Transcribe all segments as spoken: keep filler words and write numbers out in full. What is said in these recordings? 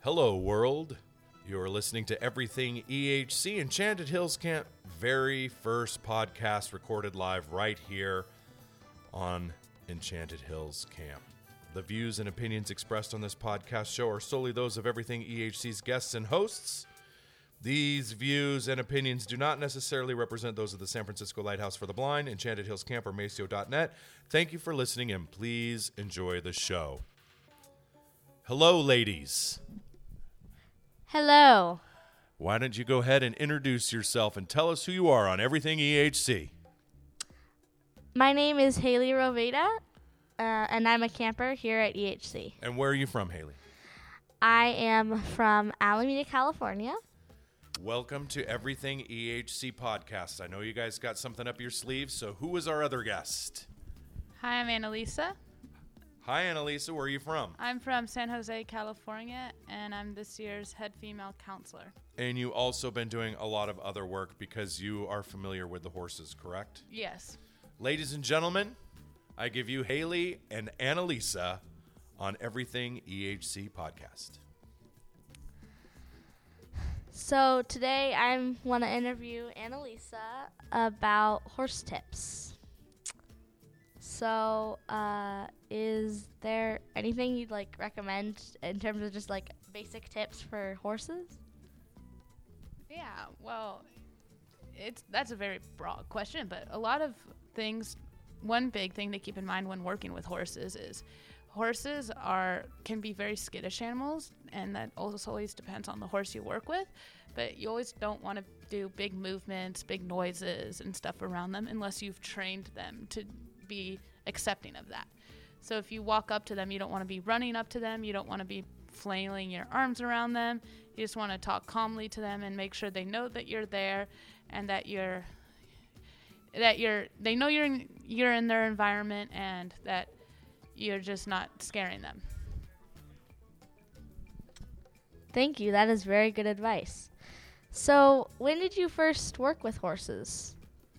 Hello, world. You're listening to Everything E H C, Enchanted Hills Camp, very first podcast recorded live right here on Enchanted Hills Camp. The views and opinions expressed on this podcast show are solely those of Everything E H C's guests and hosts. These views and opinions do not necessarily represent those of the San Francisco Lighthouse for the Blind, Enchanted Hills Camp, or Maceo dot net. Thank you for listening, and please enjoy the show. Hello, ladies. Hello. Why don't you go ahead and introduce yourself and tell us who you are on Everything E H C. My name is Haley Roveda, uh, and I'm a camper here at E H C. And where are you from, Haley? I am from Alameda, California. Welcome to Everything E H C podcast. I know you guys got something up your sleeves, so who is our other guest? Hi, I'm Annalisa. Hi, Annalisa. Where are you from? I'm from San Jose, California, and I'm this year's head female counselor. And you also been doing a lot of other work because you are familiar with the horses, correct? Yes. Ladies and gentlemen, I give you Haley and Annalisa on Everything E H C podcast. So today I want to interview Annalisa about horse tips. So, uh, is there anything you'd like recommend in terms of just like basic tips for horses? Yeah, well, it's that's a very broad question, but a lot of things, one big thing to keep in mind when working with horses is horses are can be very skittish animals, and that also always depends on the horse you work with, but you always don't want to do big movements, big noises and stuff around them unless you've trained them to be accepting of that. So if you walk up to them, you don't want to be running up to them, you don't want to be flailing your arms around them. You just want to talk calmly to them and make sure they know that you're there and that you're that you're they know you're in, you're in their environment and that you're just not scaring them. Thank you. That is very good advice. So, when did you first work with horses?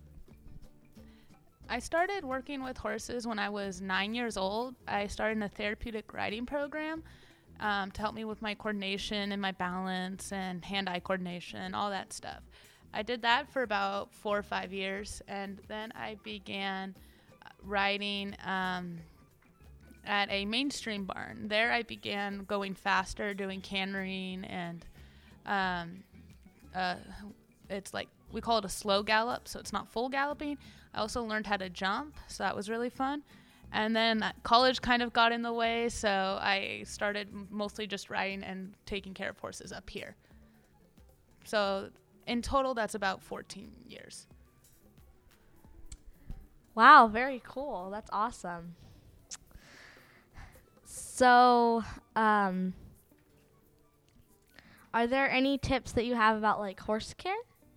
I started working with horses when I was nine years old. I started in a therapeutic riding program um, to help me with my coordination and my balance and hand-eye coordination, all that stuff. I did that for about four or five years, and then I began riding um, at a mainstream barn. There I began going faster, doing cantering, and um, uh, it's like, we call it a slow gallop, so it's not full galloping. I also learned how to jump, so that was really fun. And then college kind of got in the way, so I started mostly just riding and taking care of horses up here. So in total, that's about fourteen years. Wow, very cool. That's awesome. So, um, are there any tips that you have about like horse care?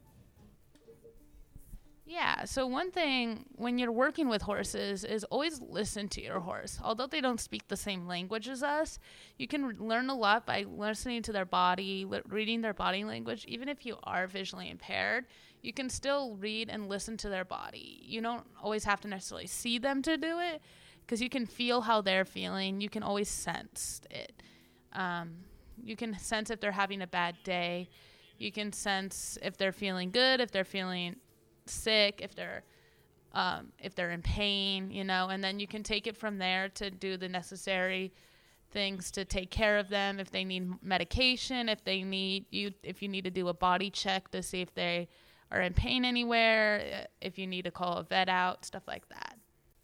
Yeah, so one thing when you're working with horses is always listen to your horse. Although they don't speak the same language as us, you can re- learn a lot by listening to their body, li- reading their body language. Even if you are visually impaired, you can still read and listen to their body. You don't always have to necessarily see them to do it, because you can feel how they're feeling. You can always sense it. Um, you can sense if they're having a bad day. You can sense if they're feeling good, if they're feeling sick, if they're um, if they're in pain, you know, and then you can take it from there to do the necessary things to take care of them. If they need medication, if they need you, if you need to do a body check to see if they are in pain anywhere, if you need to call a vet out, stuff like that.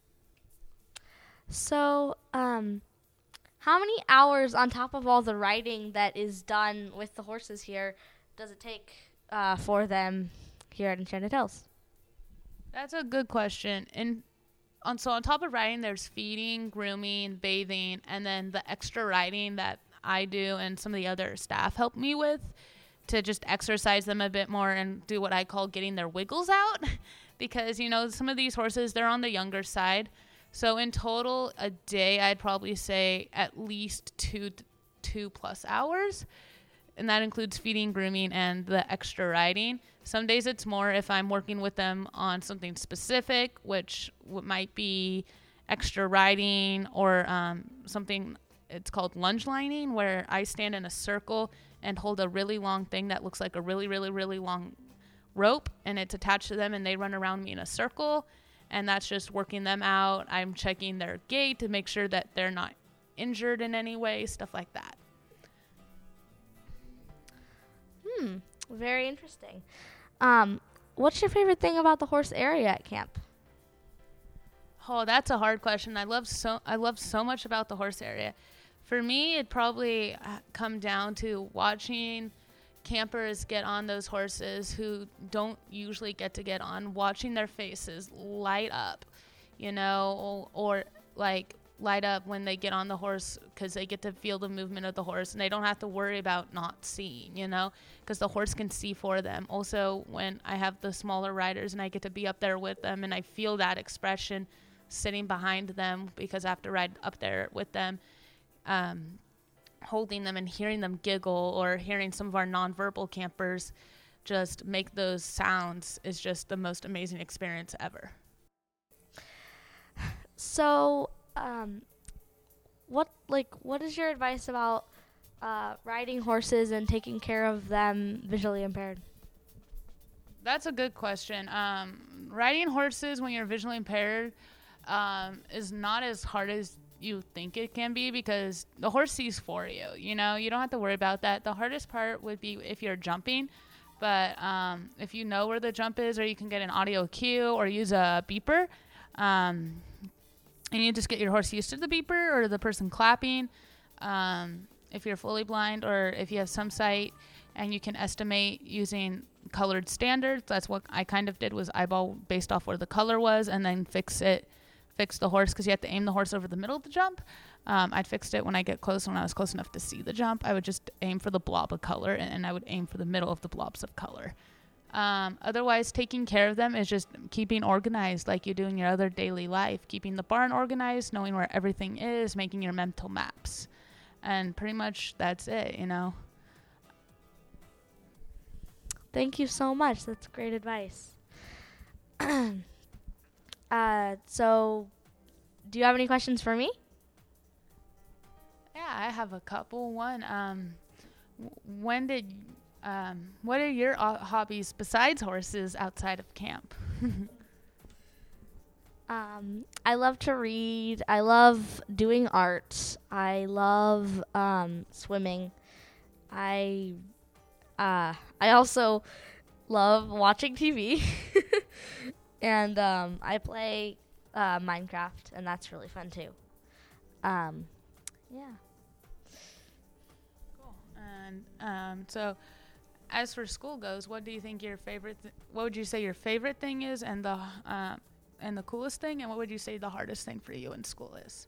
So, um, how many hours on top of all the riding that is done with the horses here does it take uh, for them here at Enchanted Hills? That's a good question. And on so on top of riding, there's feeding, grooming, bathing, and then the extra riding that I do and some of the other staff help me with to just exercise them a bit more and do what I call getting their wiggles out. Because, you know, some of these horses, they're on the younger side. So in total, a day, I'd probably say at least two, two plus hours. And that includes feeding, grooming, and the extra riding. Some days it's more if I'm working with them on something specific, which w- might be extra riding or um, something it's called lunge lining, where I stand in a circle and hold a really long thing that looks like a really, really, really long rope, and it's attached to them, and they run around me in a circle, and that's just working them out. I'm checking their gait to make sure that they're not injured in any way, stuff like that. Hmm, very interesting. Um, what's your favorite thing about the horse area at camp? Oh, that's a hard question. I love so I love so much about the horse area. For me, it'd probably come down to watching campers get on those horses who don't usually get to get on, watching their faces light up, you know, or, or like light up when they get on the horse because they get to feel the movement of the horse and they don't have to worry about not seeing, you know, because the horse can see for them. Also, when I have the smaller riders and I get to be up there with them and I feel that expression sitting behind them because I have to ride up there with them, um, holding them and hearing them giggle, or hearing some of our nonverbal campers just make those sounds is just the most amazing experience ever. So, um, what like what is your advice about uh, riding horses and taking care of them visually impaired? That's a good question. Um, riding horses when you're visually impaired um, is not as hard as you think it can be, because the horse sees for you. You know, you don't have to worry about that. The hardest part would be if you're jumping, but um, if you know where the jump is, or you can get an audio cue or use a beeper, um, and you just get your horse used to the beeper or the person clapping. Um, if you're fully blind, or if you have some sight, and you can estimate using colored standards. That's what I kind of did, was eyeball based off where the color was, and then fix it. Fix the horse, because you have to aim the horse over the middle of the jump. Um, I'd fixed it when I get close, when I was close enough to see the jump. I would just aim for the blob of color, and, and I would aim for the middle of the blobs of color. Um, otherwise, taking care of them is just keeping organized like you do in your other daily life. Keeping the barn organized, knowing where everything is, making your mental maps. And pretty much that's it, you know. Thank you so much. That's great advice. Uh, so, do you have any questions for me? Yeah, I have a couple. One, um, w- when did, um, what are your uh, hobbies besides horses outside of camp? um, I love to read. I love doing art. I love um, swimming. I, uh, I also love watching T V. And um, I play uh, Minecraft, and that's really fun too. Um, yeah. Cool. And um, so, as for school goes, what do you think your favorite? Th- what would you say your favorite thing is, and the uh, and the coolest thing, and what would you say the hardest thing for you in school is?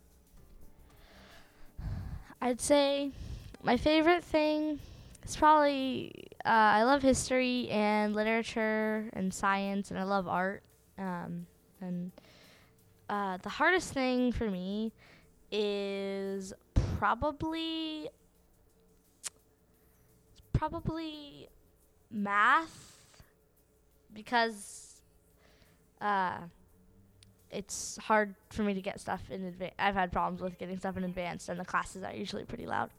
I'd say my favorite thing is probably uh, I love history and literature and science, and I love art. Um, and uh, the hardest thing for me is probably probably math, because uh, it's hard for me to get stuff in advance. I've had problems with getting stuff in advance, and the classes are usually pretty loud.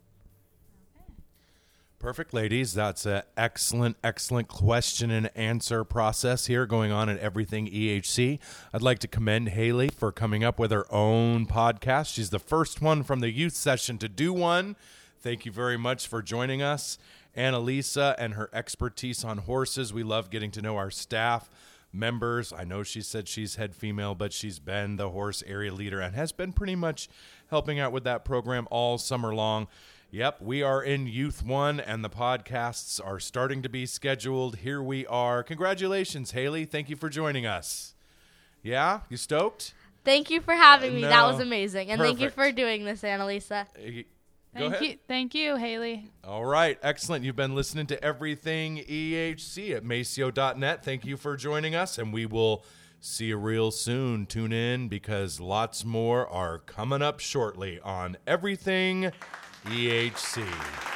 Perfect, ladies. That's an excellent, excellent question and answer process here going on at Everything E H C. I'd like to commend Haley for coming up with her own podcast. She's the first one from the youth session to do one. Thank you very much for joining us. Annalisa and her expertise on horses. We love getting to know our staff members. I know she said she's head female, but she's been the horse area leader and has been pretty much helping out with that program all summer long. Yep, we are in Youth One, and the podcasts are starting to be scheduled. Here we are. Congratulations, Haley. Thank you for joining us. Yeah? You stoked? Thank you for having Uh, me. no. That was amazing. And thank you Perfect. for doing this, Annalisa. Uh, y- Go Thank ahead. you, thank you, Haley. All right, excellent. You've been listening to Everything E H C at Maceo dot net. Thank you for joining us, and we will see you real soon. Tune in, because lots more are coming up shortly on Everything E H C.